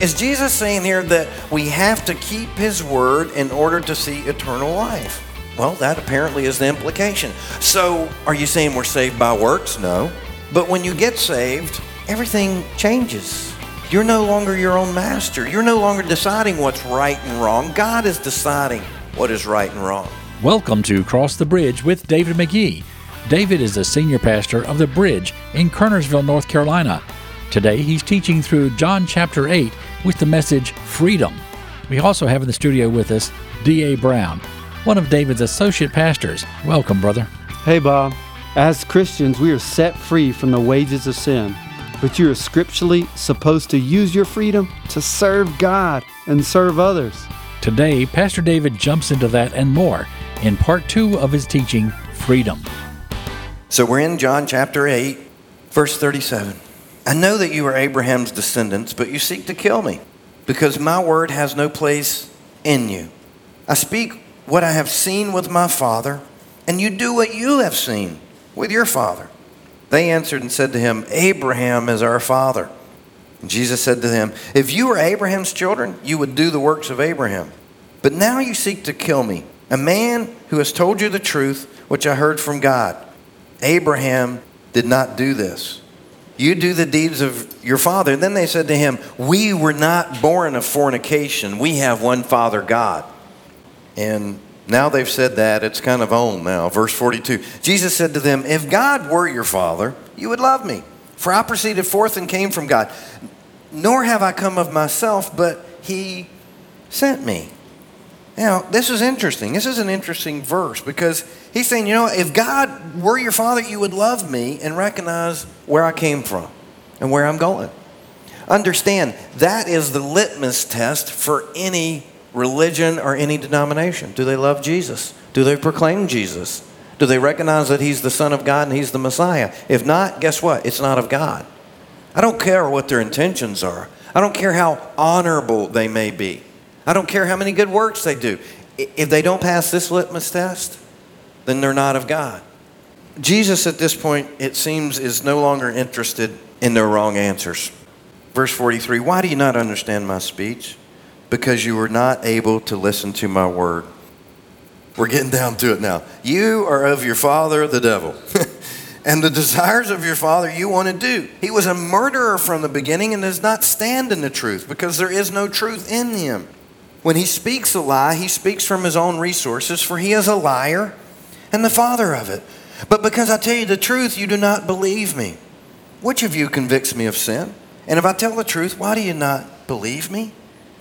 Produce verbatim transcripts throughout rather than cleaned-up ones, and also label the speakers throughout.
Speaker 1: Is Jesus saying here that we have to keep his word in order to see eternal life? Well, that apparently is the implication. So, are you saying we're saved by works? No. But when you get saved, everything changes. You're no longer your own master. You're no longer deciding what's right and wrong. God is deciding what is right and wrong.
Speaker 2: Welcome to Cross the Bridge with David McGee. David is the senior pastor of The Bridge in Kernersville, North Carolina. Today, he's teaching through John chapter eight with the message Freedom. We also have in the studio with us D A Brown, one of David's associate pastors. Welcome, brother.
Speaker 3: Hey, Bob. As Christians, we are set free from the wages of sin, but you are scripturally supposed to use your freedom to serve God and serve others.
Speaker 2: Today, Pastor David jumps into that and more in part two of his teaching, Freedom.
Speaker 1: So we're in John chapter eight, verse thirty-seven. I know that you are Abraham's descendants, but you seek to kill me, because my word has no place in you. I speak what I have seen with my father, and you do what you have seen with your father. They answered and said to him, Abraham is our father. And Jesus said to them, if you were Abraham's children, you would do the works of Abraham. But now you seek to kill me, a man who has told you the truth, which I heard from God. Abraham did not do this. You do the deeds of your father. And then they said to him, we were not born of fornication. We have one Father, God. And now they've said that. It's kind of on now. Verse forty-two. Jesus said to them, if God were your father, you would love me. For I proceeded forth and came from God. Nor have I come of myself, but he sent me. Now, this is interesting. This is an interesting verse because he's saying, you know, if God were your father, you would love me and recognize where I came from and where I'm going. Understand, that is the litmus test for any religion or any denomination. Do they love Jesus? Do they proclaim Jesus? Do they recognize that he's the Son of God and he's the Messiah? If not, guess what? It's not of God. I don't care what their intentions are. I don't care how honorable they may be. I don't care how many good works they do. If they don't pass this litmus test, then they're not of God. Jesus at this point, it seems, is no longer interested in their wrong answers. Verse forty-three, why do you not understand my speech? Because you were not able to listen to my word. We're getting down to it now. You are of your father, the devil. And the desires of your father you want to do. He was a murderer from the beginning and does not stand in the truth because there is no truth in him. When he speaks a lie, he speaks from his own resources, for he is a liar and the father of it. But because I tell you the truth, you do not believe me. Which of you convicts me of sin? And if I tell the truth, why do you not believe me?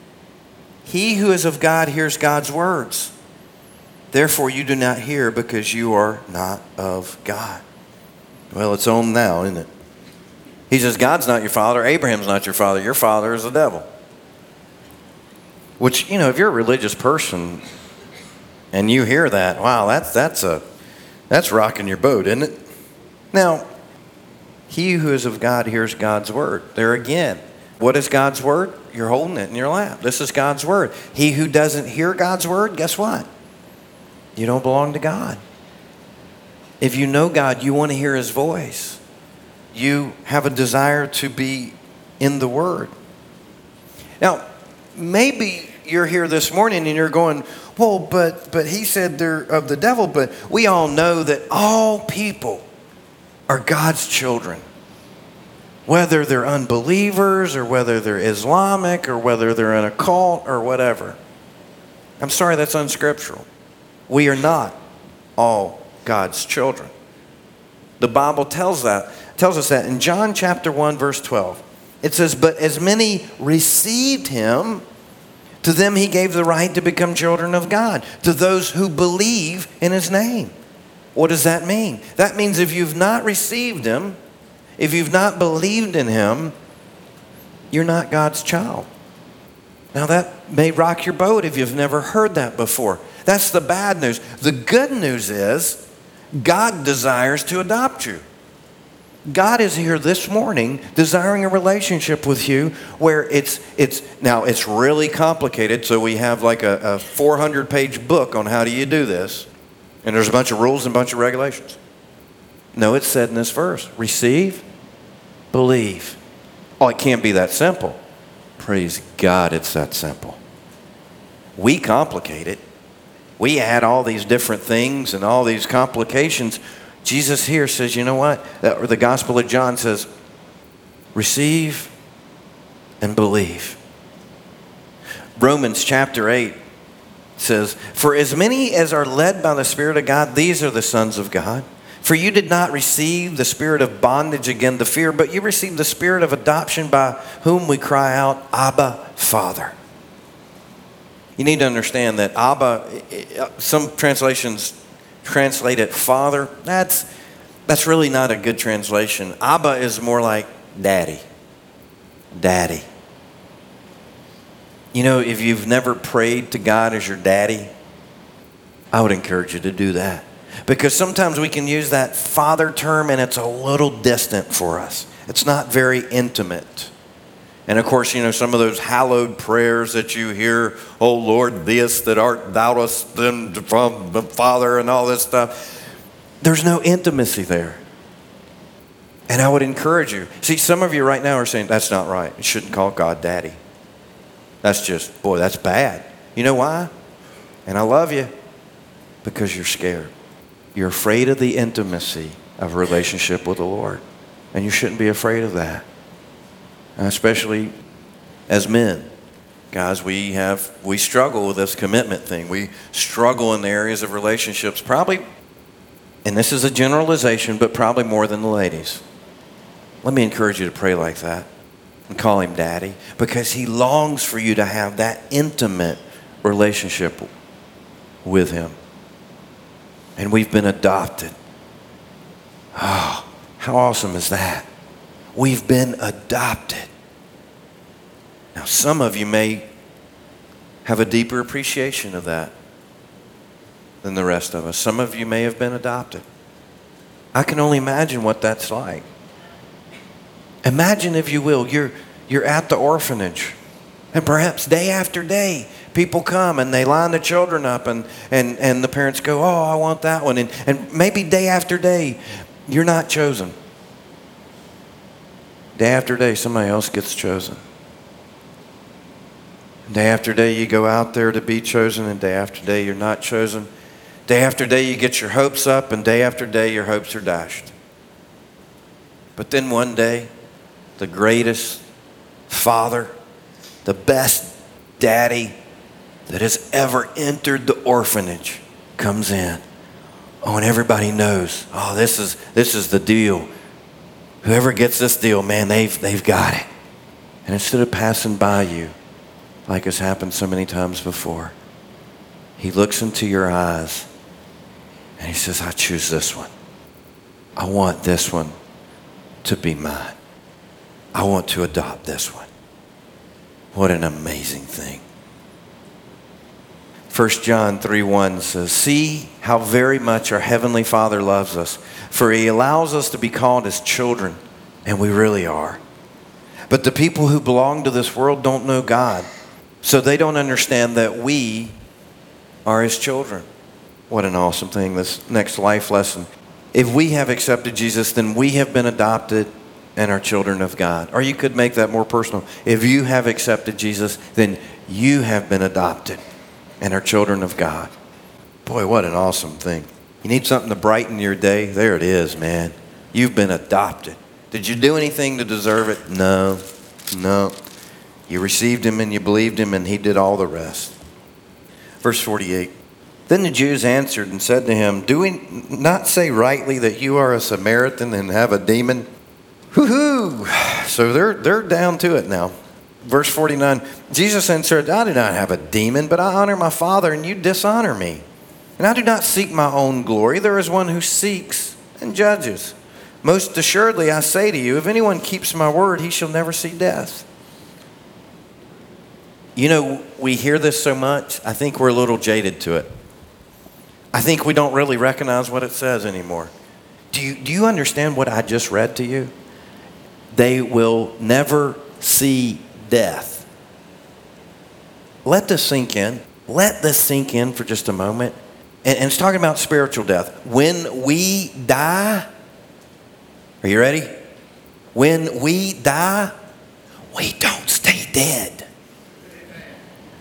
Speaker 1: He who is of God hears God's words. Therefore you do not hear because you are not of God. Well, it's on now, isn't it? He says, God's not your father. Abraham's not your father. Your father is the devil. Which, you know, if you're a religious person and you hear that, wow, that's that's a that's rocking your boat, isn't it? Now, he who is of God hears God's word. There again, what is God's word? You're holding it in your lap. This is God's word. He who doesn't hear God's word, guess what? You don't belong to God. If you know God, you want to hear his voice. You have a desire to be in the word. Now, maybe you're here this morning and you're going, well, but but he said they're of the devil, but we all know that all people are God's children. Whether they're unbelievers or whether they're Islamic or whether they're in a cult or whatever. I'm sorry, that's unscriptural. We are not all God's children. The Bible tells that tells us that in John chapter one, verse twelve. It says, but as many received him, to them he gave the right to become children of God, to those who believe in his name. What does that mean? That means if you've not received him, if you've not believed in him, you're not God's child. Now that may rock your boat if you've never heard that before. That's the bad news. The good news is God desires to adopt you. God is here this morning desiring a relationship with you where it's, it's now it's really complicated. So we have like a, a four hundred page book on how do you do this. And there's a bunch of rules and a bunch of regulations. No, it's said in this verse, receive, believe. Oh, it can't be that simple. Praise God, it's that simple. We complicate it. We add all these different things and all these complications. Jesus here says, you know what? Or the Gospel of John says, receive and believe. Romans chapter eight says, for as many as are led by the Spirit of God, these are the sons of God. For you did not receive the spirit of bondage again to fear, but you received the spirit of adoption by whom we cry out, Abba, Father. You need to understand that Abba, some translations translate it Father. That's, that's really not a good translation. Abba is more like Daddy. Daddy. You know, if you've never prayed to God as your daddy, I would encourage you to do that. Because sometimes we can use that father term and it's a little distant for us. It's not very intimate. And of course, you know, some of those hallowed prayers that you hear, oh Lord, this that art thou us then from the Father and all this stuff. There's no intimacy there. And I would encourage you. See, some of you right now are saying, that's not right. You shouldn't call God daddy. That's just, boy, that's bad. You know why? And I love you. Because you're scared. You're afraid of the intimacy of a relationship with the Lord. And you shouldn't be afraid of that. And especially as men. Guys, we have, we struggle with this commitment thing. We struggle in the areas of relationships probably, and this is a generalization, but probably more than the ladies. Let me encourage you to pray like that. And call him daddy. Because he longs for you to have that intimate relationship with him. And we've been adopted. Oh, how awesome is that? We've been adopted. Now, some of you may have a deeper appreciation of that than the rest of us. Some of you may have been adopted. I can only imagine what that's like. Imagine, if you will, you're, you're at the orphanage. And perhaps day after day, people come and they line the children up and, and, and the parents go, oh, I want that one. And, and maybe day after day, you're not chosen. Day after day, somebody else gets chosen. Day after day, you go out there to be chosen, and day after day, you're not chosen. Day after day, you get your hopes up, and day after day, your hopes are dashed. But then one day, the greatest father, the best daddy that has ever entered the orphanage comes in. Oh, and everybody knows, oh, this is this is the deal. Whoever gets this deal, man, they've they've got it. And instead of passing by you, like has happened so many times before, he looks into your eyes and he says, I choose this one. I want this one to be mine. I want to adopt this one. What an amazing thing. First John three one says, see how very much our Heavenly Father loves us, for He allows us to be called His children, and we really are. But the people who belong to this world don't know God, so they don't understand that we are His children. What an awesome thing, this next life lesson. If we have accepted Jesus, then we have been adopted and are children of God. Or you could make that more personal. If you have accepted Jesus, then you have been adopted and are children of God. Boy, what an awesome thing. You need something to brighten your day? There it is, man. You've been adopted. Did you do anything to deserve it? No, no. You received Him and you believed Him, and He did all the rest. Verse forty-eight. Then the Jews answered and said to him, do we not say rightly that you are a Samaritan and have a demon? Whoo-hoo! So they're, they're down to it now. Verse forty-nine, Jesus answered, I do not have a demon, but I honor my Father, and you dishonor me. And I do not seek my own glory. There is one who seeks and judges. Most assuredly, I say to you, if anyone keeps my word, he shall never see death. You know, we hear this so much, I think we're a little jaded to it. I think we don't really recognize what it says anymore. Do you, do you understand what I just read to you? They will never see death. Let this sink in. Let this sink in for just a moment. And, and it's talking about spiritual death. When we die, are you ready? When we die, we don't stay dead.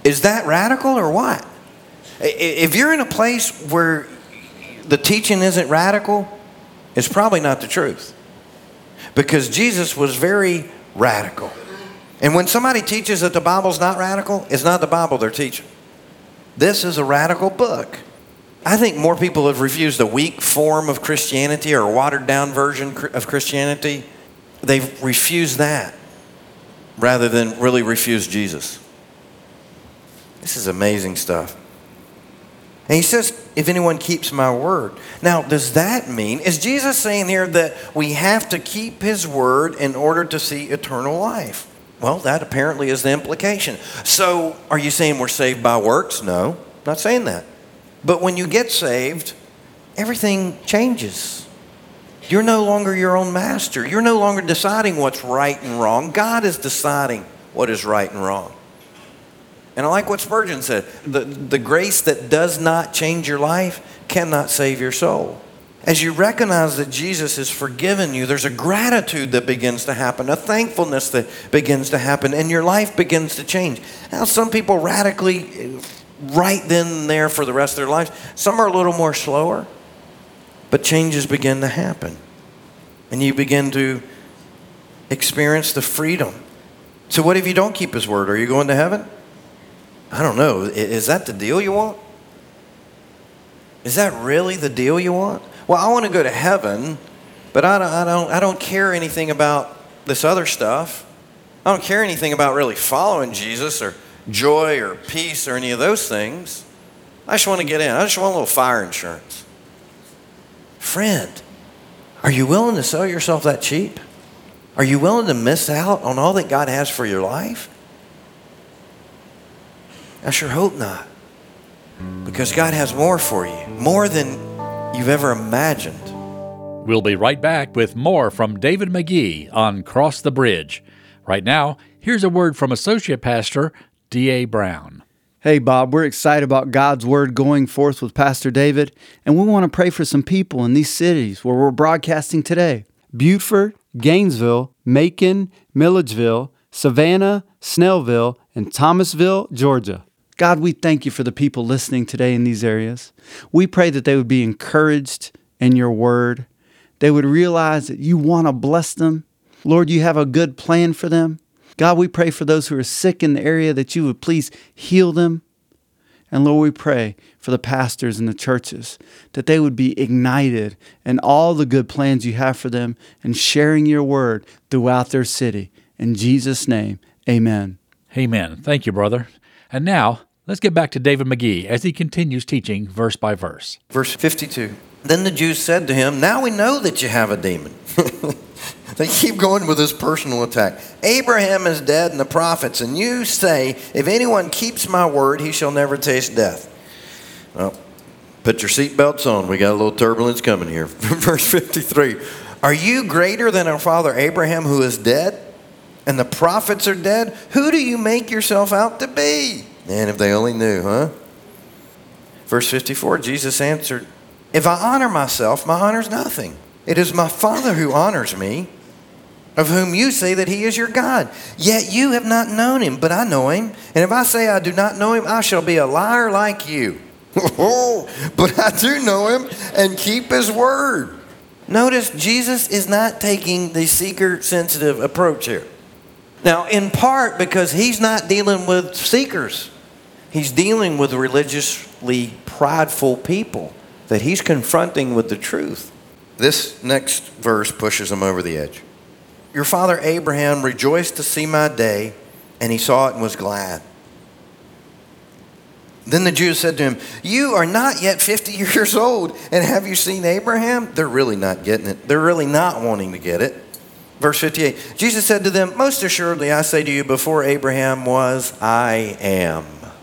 Speaker 1: Is that radical or what? If you're in a place where the teaching isn't radical, it's probably not the truth. Because Jesus was very radical. And when somebody teaches that the Bible's not radical, it's not the Bible they're teaching. This is a radical book. I think more people have refused a weak form of Christianity or a watered down version of Christianity. They've refused that rather than really refuse Jesus. This is amazing stuff. And he says, if anyone keeps my word. Now, does that mean, is Jesus saying here that we have to keep his word in order to see eternal life? Well, that apparently is the implication. So, are you saying we're saved by works? No, not saying that. But when you get saved, everything changes. You're no longer your own master. You're no longer deciding what's right and wrong. God is deciding what is right and wrong. And I like what Spurgeon said. The, the grace that does not change your life cannot save your soul. As you recognize that Jesus has forgiven you, there's a gratitude that begins to happen, a thankfulness that begins to happen, and your life begins to change. Now, some people radically, right then and there for the rest of their lives. Some are a little more slower, but changes begin to happen. And you begin to experience the freedom. So what if you don't keep his word? Are you going to heaven? I don't know. Is that the deal you want? Is that really the deal you want? Well, I want to go to heaven, but I don't, I don't, I don't care anything about this other stuff. I don't care anything about really following Jesus or joy or peace or any of those things. I just want to get in. I just want a little fire insurance. Friend, are you willing to sell yourself that cheap? Are you willing to miss out on all that God has for your life? I sure hope not. Because God has more for you, more than you've ever imagined.
Speaker 2: We'll be right back with more from David McGee on Cross the Bridge. Right now, here's a word from Associate Pastor D A Brown.
Speaker 3: Hey, Bob, we're excited about God's Word going forth with Pastor David, and we want to pray for some people in these cities where we're broadcasting today. Buford, Gainesville, Macon, Milledgeville, Savannah, Snellville, and Thomasville, Georgia. God, we thank you for the people listening today in these areas. We pray that they would be encouraged in your word. They would realize that you want to bless them. Lord, you have a good plan for them. God, we pray for those who are sick in the area that you would please heal them. And Lord, we pray for the pastors and the churches that they would be ignited in all the good plans you have for them and sharing your word throughout their city. In Jesus' name, amen.
Speaker 2: Amen. Thank you, brother. And now, let's get back to David McGee as he continues teaching verse by verse.
Speaker 1: Verse fifty-two. Then the Jews said to him, now we know that you have a demon. They keep going with this personal attack. Abraham is dead and the prophets, and you say, if anyone keeps my word, he shall never taste death. Well, put your seatbelts on. We got a little turbulence coming here. Verse fifty-three. Are you greater than our father Abraham, who is dead? And the prophets are dead? Who do you make yourself out to be? Man, if they only knew, huh? Verse fifty-four, Jesus answered, if I honor myself, my honor is nothing. It is my Father who honors me, of whom you say that he is your God. Yet you have not known him, but I know him. And if I say I do not know him, I shall be a liar like you. But I do know him and keep his word. Notice Jesus is not taking the seeker-sensitive approach here. Now, in part because he's not dealing with seekers. He's dealing with religiously prideful people that he's confronting with the truth. This next verse pushes him over the edge. Your father Abraham rejoiced to see my day, and he saw it and was glad. Then the Jews said to him, you are not yet fifty years old, and have you seen Abraham? They're really not getting it. They're really not wanting to get it. Verse fifty-eight, Jesus said to them, most assuredly I say to you, before Abraham was, I am.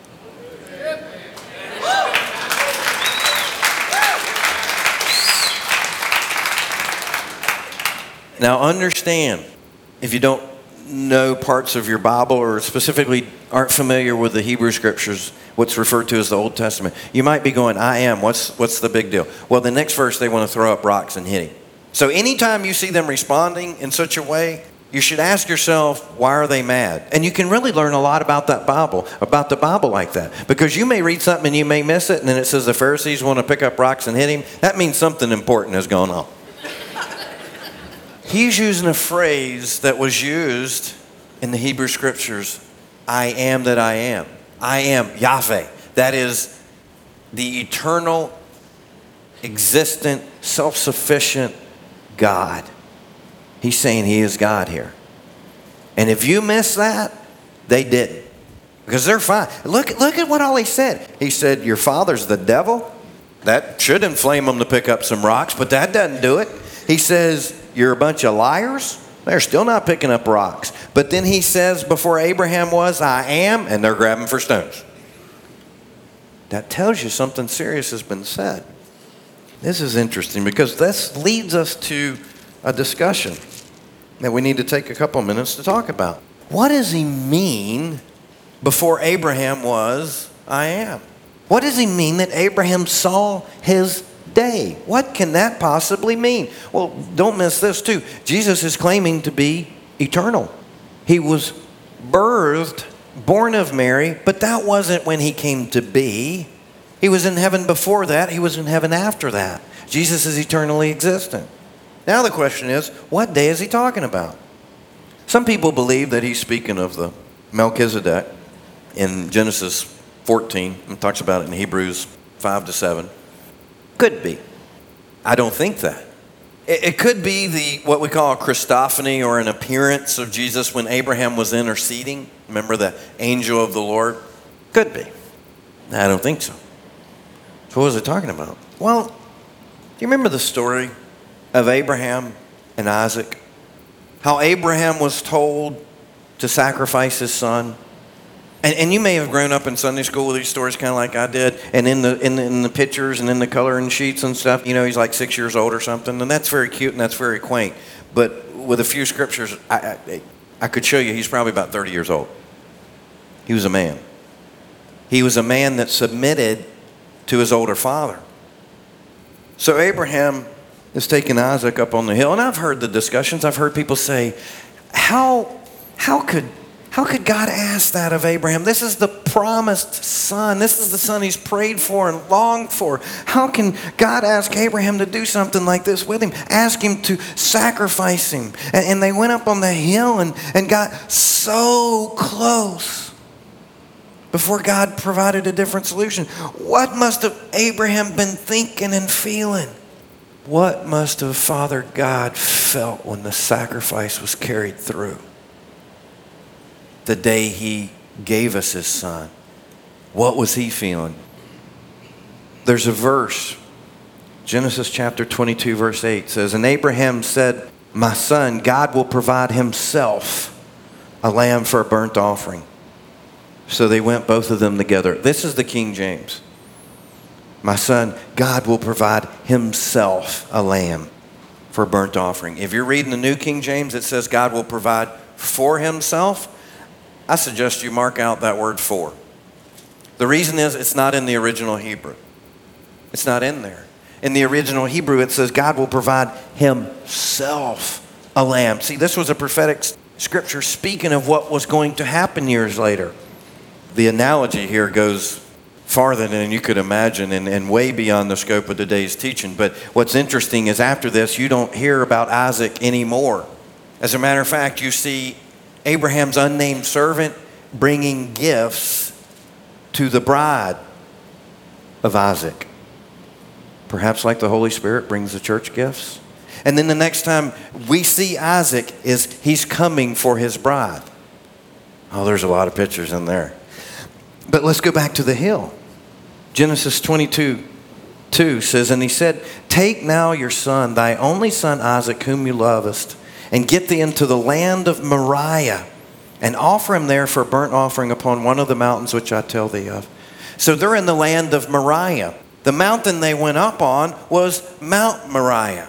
Speaker 1: Now understand, if you don't know parts of your Bible or specifically aren't familiar with the Hebrew Scriptures, what's referred to as the Old Testament, you might be going, I am, what's, what's the big deal? Well, the next verse, they want to throw up rocks and hit him. So anytime you see them responding in such a way, You should ask yourself, why are they mad? And you can really learn a lot about that Bible, about the Bible like that. Because you may read something and you may miss it, and then it says the Pharisees want to pick up rocks and hit him. That means something important has gone on. He's using a phrase that was used in the Hebrew Scriptures, I am that I am. I am Yahweh. That is the eternal, existent, self-sufficient God. He's saying he is God here. And if you miss that, they didn't. Because they're fine. Look, look at what all he said. He said, your father's the devil. That should inflame them to pick up some rocks, but that doesn't do it. He says, you're a bunch of liars. They're still not picking up rocks. But then he says, before Abraham was, I am, and they're grabbing for stones. That tells you something serious has been said. This is interesting because this leads us to a discussion that we need to take a couple minutes to talk about. What does he mean before Abraham was, I am? What does he mean that Abraham saw his day? What can that possibly mean? Well, don't miss this too. Jesus is claiming to be eternal. He was birthed, born of Mary, but that wasn't when he came to be. He was in heaven before that. He was in heaven after that. Jesus is eternally existent. Now the question is, what day is he talking about? Some people believe that he's speaking of the Melchizedek in Genesis fourteen. It talks about it in Hebrews five to seven. Could be. I don't think that. It, it could be the what we call a Christophany, or an appearance of Jesus when Abraham was interceding. Remember the angel of the Lord? Could be. I don't think so. So what was it talking about? Well, do you remember the story of Abraham and Isaac? How Abraham was told to sacrifice his son. And, and you may have grown up in Sunday school with these stories kind of like I did. And in the, in the in the pictures and in the coloring sheets and stuff, you know, he's like six years old or something. And that's very cute and that's very quaint. But with a few scriptures, I, I, I could show you he's probably about thirty years old. He was a man. He was a man that submitted to his older father. So Abraham is taking Isaac up on the hill. And I've heard the discussions. I've heard people say, how, how could, how could God ask that of Abraham? This is the promised son. This is the son he's prayed for and longed for. How can God ask Abraham to do something like this with him? Ask him to sacrifice him. And, and they went up on the hill and, and got so close before God provided a different solution. What must have Abraham been thinking and feeling? What must have Father God felt when the sacrifice was carried through? The day he gave us his son. What was he feeling? There's a verse, Genesis chapter twenty-two, verse eight says, and Abraham said, my son, God will provide himself a lamb for a burnt offering. So they went both of them together. This is the King James. My son, God will provide himself a lamb for a burnt offering. If you're reading the New King James, it says God will provide for himself. I suggest you mark out that word for. The reason is it's not in the original Hebrew. It's not in there. In the original Hebrew, it says God will provide himself a lamb. See, this was a prophetic scripture speaking of what was going to happen years later. The analogy here goes farther than you could imagine and, and way beyond the scope of today's teaching. But what's interesting is after this, you don't hear about Isaac anymore. As a matter of fact, you see Abraham's unnamed servant bringing gifts to the bride of Isaac. Perhaps like the Holy Spirit brings the church gifts. And then the next time we see Isaac is he's coming for his bride. Oh, there's a lot of pictures in there. But let's go back to the hill. Genesis twenty-two two says, and he said, take now your son, thy only son Isaac, whom you lovest, and get thee into the land of Moriah, and offer him there for a burnt offering upon one of the mountains which I tell thee of. So they're in the land of Moriah. The mountain they went up on was Mount Moriah.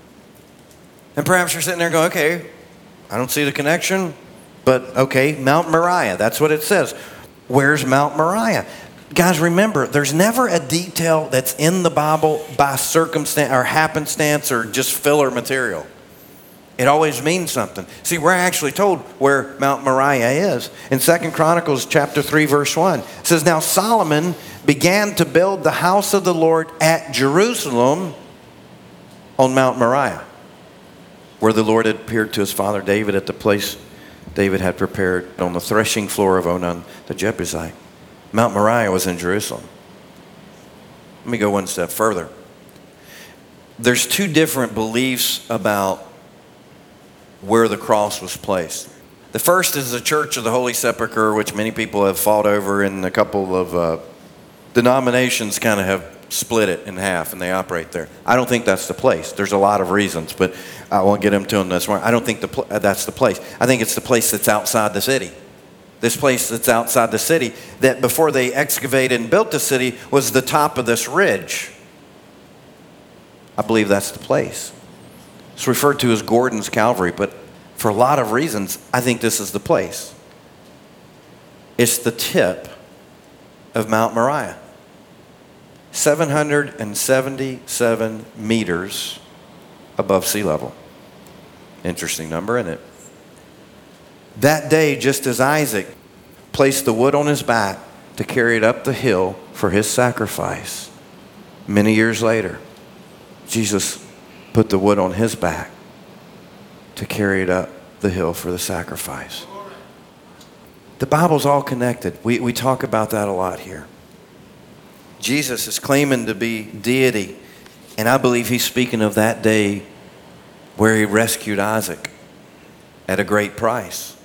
Speaker 1: And perhaps you're sitting there going, okay, I don't see the connection, but okay, Mount Moriah, that's what it says. Where's Mount Moriah? Guys, remember, there's never a detail that's in the Bible by circumstance or happenstance or just filler material. It always means something. See, we're actually told where Mount Moriah is. In Second Chronicles chapter three, verse one, it says, "Now Solomon began to build the house of the Lord at Jerusalem on Mount Moriah, where the Lord had appeared to his father David at the place David had prepared on the threshing floor of Onan the Jebusite." Mount Moriah was in Jerusalem. Let me go one step further. There's two different beliefs about where the cross was placed. The first is the Church of the Holy Sepulchre, which many people have fought over, and a couple of uh, denominations kind of have split it in half, and they operate there. I don't think that's the place. There's a lot of reasons, but I won't get into them this morning. I don't think the pl- that's the place. I think it's the place that's outside the city. This place that's outside the city, that before they excavated and built the city, was the top of this ridge. I believe that's the place. It's referred to as Gordon's Calvary, but for a lot of reasons, I think this is the place. It's the tip of Mount Moriah. seven hundred seventy-seven meters above sea level. Interesting number, isn't it? That day, just as Isaac placed the wood on his back to carry it up the hill for his sacrifice, many years later, Jesus put the wood on his back to carry it up the hill for the sacrifice. The Bible's all connected. We, we talk about that a lot here. Jesus is claiming to be deity, and I believe he's speaking of that day where he rescued Isaac at a great price.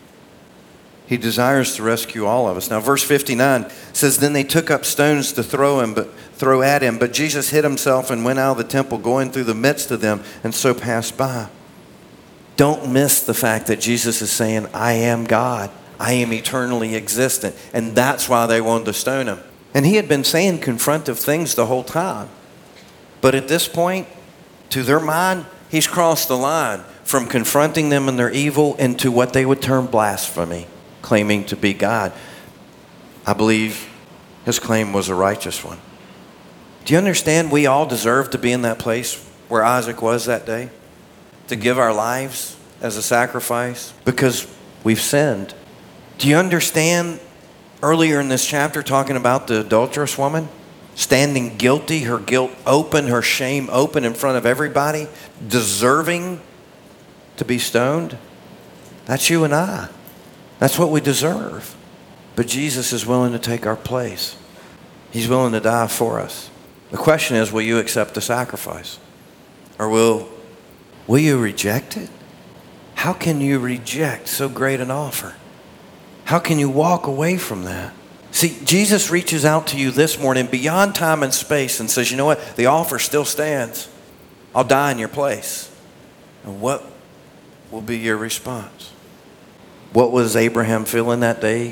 Speaker 1: He desires to rescue all of us. Now, verse fifty-nine says, "Then they took up stones to throw him, but throw at him. But Jesus hid himself and went out of the temple, going through the midst of them, and so passed by." Don't miss the fact that Jesus is saying, "I am God. I am eternally existent." And that's why they wanted to stone him. And he had been saying confrontive things the whole time. But at this point, to their mind, he's crossed the line from confronting them in their evil into what they would term blasphemy, claiming to be God. I believe his claim was a righteous one. Do you understand we all deserve to be in that place where Isaac was that day? To give our lives as a sacrifice because we've sinned. Do you understand earlier in this chapter talking about the adulterous woman standing guilty, her guilt open, her shame open in front of everybody, deserving to be stoned? That's you and I. That's what we deserve. But Jesus is willing to take our place. He's willing to die for us. The question is, will you accept the sacrifice? Or will, will you reject it? How can you reject so great an offer? How can you walk away from that? See, Jesus reaches out to you this morning beyond time and space and says, you know what? The offer still stands. I'll die in your place. And what will be your response? What was Abraham feeling that day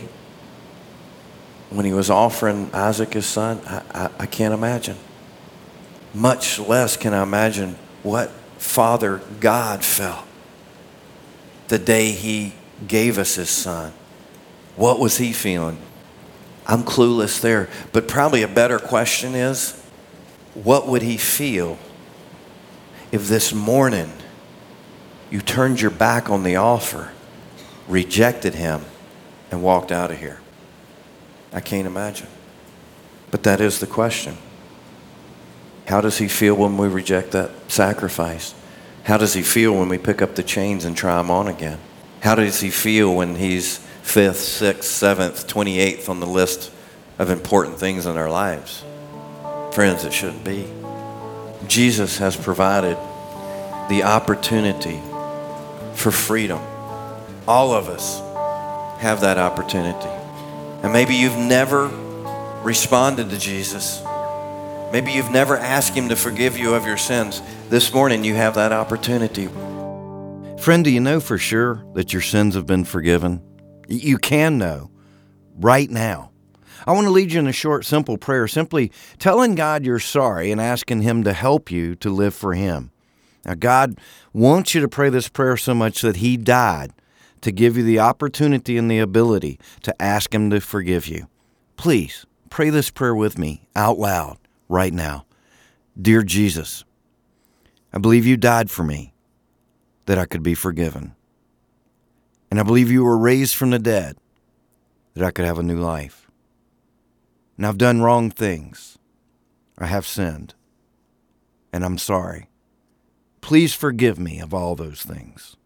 Speaker 1: when he was offering Isaac his son? I, I, I can't imagine. Much less can I imagine what Father God felt the day he gave us his son. What was he feeling? I'm clueless there. But probably a better question is, what would he feel if this morning you turned your back on the offer, rejected him, and walked out of here? I can't imagine. But that is the question. How does he feel when we reject that sacrifice? How does he feel when we pick up the chains and try them on again? How does he feel when he's fifth, sixth, seventh, twenty-eighth on the list of important things in our lives? Friends, it shouldn't be. Jesus has provided the opportunity for freedom. All of us have that opportunity. And maybe you've never responded to Jesus. Maybe you've never asked him to forgive you of your sins. This morning you have that opportunity. Friend, do you know for sure that your sins have been forgiven? You can know right now. I want to lead you in a short, simple prayer, simply telling God you're sorry and asking him to help you to live for him. Now, God wants you to pray this prayer so much that he died to give you the opportunity and the ability to ask him to forgive you. Please pray this prayer with me out loud right now. Dear Jesus, I believe you died for me. that I could be forgiven. And I believe you were raised from the dead that I could have a new life. And I've done wrong things. I have sinned. And I'm sorry. Please forgive me of all those things.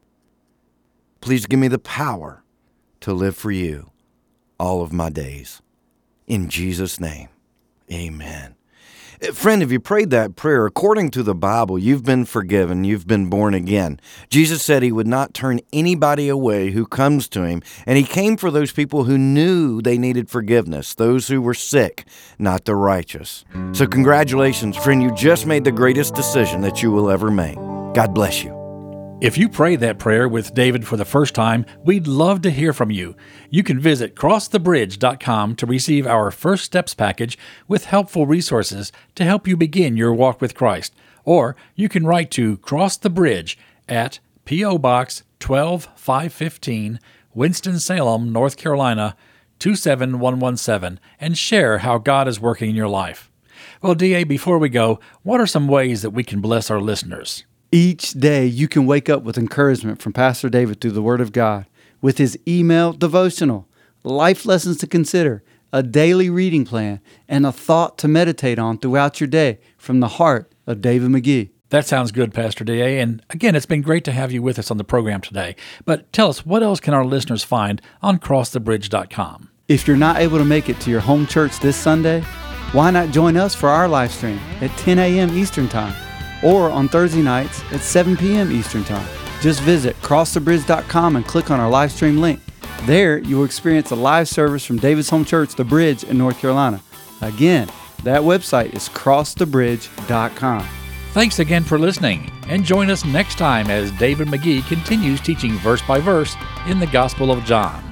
Speaker 1: Please give me the power to live for you all of my days. In Jesus' name, amen. Friend, if you prayed that prayer, according to the Bible, you've been forgiven, you've been born again. Jesus said he would not turn anybody away who comes to him, and he came for those people who knew they needed forgiveness, those who were sick, not the righteous. So congratulations, friend, you just made the greatest decision that you will ever make. God bless you.
Speaker 2: If you prayed that prayer with David for the first time, we'd love to hear from you. You can visit cross the bridge dot com to receive our First Steps package with helpful resources to help you begin your walk with Christ. Or you can write to Cross the Bridge at P O. Box twelve five fifteen, Winston-Salem, North Carolina, two seven one one seven, and share how God is working in your life. Well, D A, before we go, what are some ways that we can bless our listeners?
Speaker 3: Each day you can wake up with encouragement from Pastor David through the Word of God, with his email devotional, life lessons to consider, a daily reading plan, and a thought to meditate on throughout your day from the heart of David McGee.
Speaker 2: That sounds good, Pastor D A. And again, it's been great to have you with us on the program today. But tell us, what else can our listeners find on cross the bridge dot com?
Speaker 3: If you're not able to make it to your home church this Sunday, why not join us for our live stream at ten a.m. Eastern Time? Or on Thursday nights at seven p.m. Eastern Time. Just visit cross the bridge dot com and click on our live stream link. There, you will experience a live service from David's Home Church, The Bridge in North Carolina. Again, that website is cross the bridge dot com.
Speaker 2: Thanks again for listening, and join us next time as David McGee continues teaching verse by verse in the Gospel of John.